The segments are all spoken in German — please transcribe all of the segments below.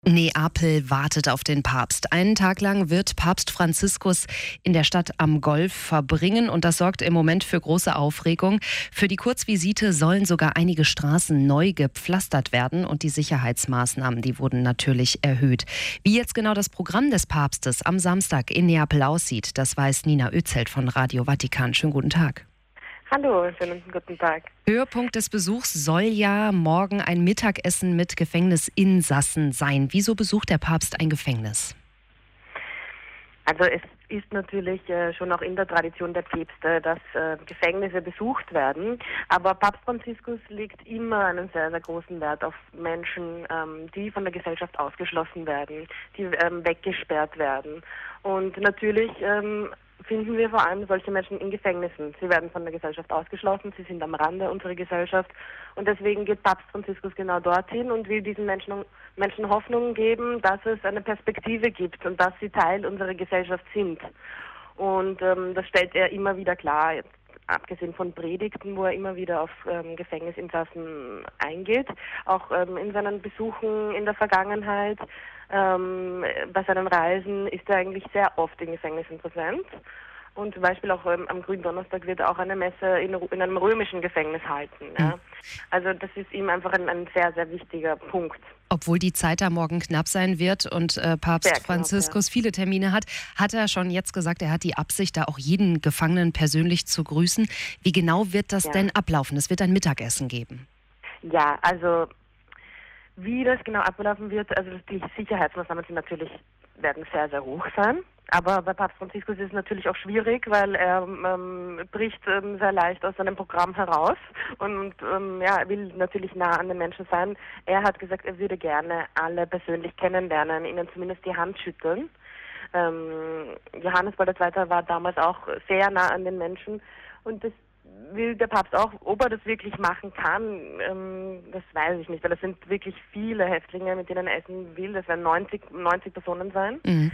Neapel wartet auf den Papst. Einen Tag lang wird Papst Franziskus in der Stadt am Golf verbringen und das sorgt im Moment für große Aufregung. Für die Kurzvisite sollen sogar einige Straßen neu gepflastert werden und die Sicherheitsmaßnahmen, die wurden natürlich erhöht. Wie jetzt genau das Programm des Papstes am Samstag in Neapel aussieht, das weiß Nina Özelt von Radio Vatikan. Schönen guten Tag. Hallo, schönen guten Tag. Höhepunkt des Besuchs soll ja morgen ein Mittagessen mit Gefängnisinsassen sein. Wieso besucht der Papst ein Gefängnis? Also es ist natürlich schon auch in der Tradition der Päpste, dass Gefängnisse besucht werden. Aber Papst Franziskus legt immer einen sehr, sehr großen Wert auf Menschen, die von der Gesellschaft ausgeschlossen werden, die weggesperrt werden. Und natürlich finden wir vor allem solche Menschen in Gefängnissen. Sie werden von der Gesellschaft ausgeschlossen, sie sind am Rande unserer Gesellschaft und deswegen geht Papst Franziskus genau dorthin und will diesen Menschen Hoffnung geben, dass es eine Perspektive gibt und dass sie Teil unserer Gesellschaft sind. Und das stellt er immer wieder klar, jetzt, abgesehen von Predigten, wo er immer wieder auf Gefängnisinsassen eingeht, auch in seinen Besuchen in der Vergangenheit. Bei seinen Reisen ist er eigentlich sehr oft in Gefängnissen präsent. Und zum Beispiel auch am Gründonnerstag wird er auch eine Messe in einem römischen Gefängnis halten. Ja. Also das ist ihm einfach ein sehr, sehr wichtiger Punkt. Obwohl die Zeit da morgen knapp sein wird und Papst Franziskus viele Termine hat, hat er schon jetzt gesagt, er hat die Absicht, da auch jeden Gefangenen persönlich zu grüßen. Wie genau wird das denn ablaufen? Es wird ein Mittagessen geben. Ja, also wie das genau ablaufen wird, also die Sicherheitsmaßnahmen werden sehr, sehr hoch sein. Aber bei Papst Franziskus ist es natürlich auch schwierig, weil er bricht sehr leicht aus seinem Programm heraus und er will natürlich nah an den Menschen sein. Er hat gesagt, er würde gerne alle persönlich kennenlernen, ihnen zumindest die Hand schütteln. Johannes Paul II. War damals auch sehr nah an den Menschen und das will der Papst auch. Ob er das wirklich machen kann, das weiß ich nicht, weil es sind wirklich viele Häftlinge, mit denen er essen will. Das werden 90 Personen sein. Mhm.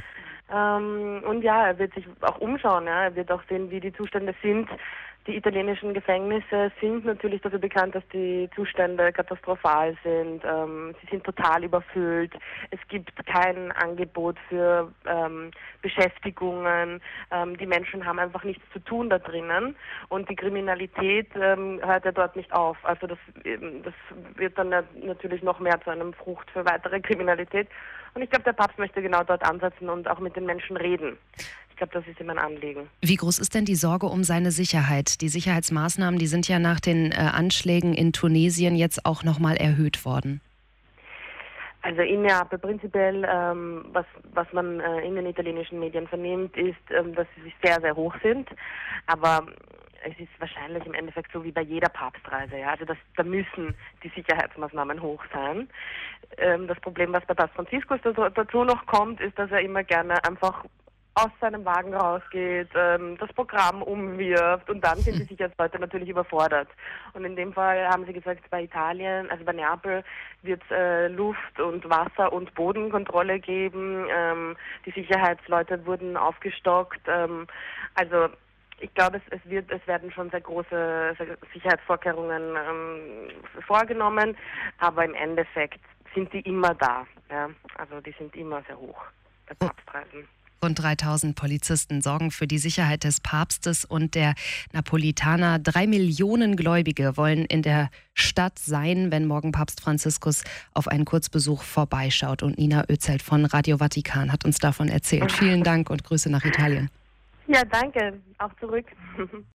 Und ja, er wird sich auch umschauen. Ja. Er wird auch sehen, wie die Zustände sind. Die italienischen Gefängnisse sind natürlich dafür bekannt, dass die Zustände katastrophal sind. Sie sind total überfüllt. Es gibt kein Angebot für Beschäftigungen. Die Menschen haben einfach nichts zu tun da drinnen. Und die Kriminalität hört ja dort nicht auf. Also das wird dann natürlich noch mehr zu einem Frucht für weitere Kriminalität. Und ich glaube, der Papst möchte genau dort ansetzen und auch mit den Menschen reden. Ich glaube, das ist ihm ein Anliegen. Wie groß ist denn die Sorge um seine Sicherheit? Die Sicherheitsmaßnahmen, die sind ja nach den Anschlägen in Tunesien jetzt auch nochmal erhöht worden. Also in Neapel prinzipiell, was man in den italienischen Medien vernimmt, ist, dass sie sehr, sehr hoch sind. Aber es ist wahrscheinlich im Endeffekt so wie bei jeder Papstreise. Ja? Also da müssen die Sicherheitsmaßnahmen hoch sein. Das Problem, was bei Papst Franziskus dazu noch kommt, ist, dass er immer gerne einfach aus seinem Wagen rausgeht, das Programm umwirft und dann sind die Sicherheitsleute natürlich überfordert. Und in dem Fall haben sie gesagt, bei Italien, also bei Neapel, wird es Luft- und Wasser- und Bodenkontrolle geben. Die Sicherheitsleute wurden aufgestockt. Also ich glaube, es werden schon sehr große Sicherheitsvorkehrungen vorgenommen, aber im Endeffekt sind die immer da. Ja? Also die sind immer sehr hoch bei Papstreisen. Rund 3000 Polizisten sorgen für die Sicherheit des Papstes und der Napolitaner. 3 Millionen Gläubige wollen in der Stadt sein, wenn morgen Papst Franziskus auf einen Kurzbesuch vorbeischaut. Und Nina Özelt von Radio Vatikan hat uns davon erzählt. Vielen Dank und Grüße nach Italien. Ja, danke. Auch zurück.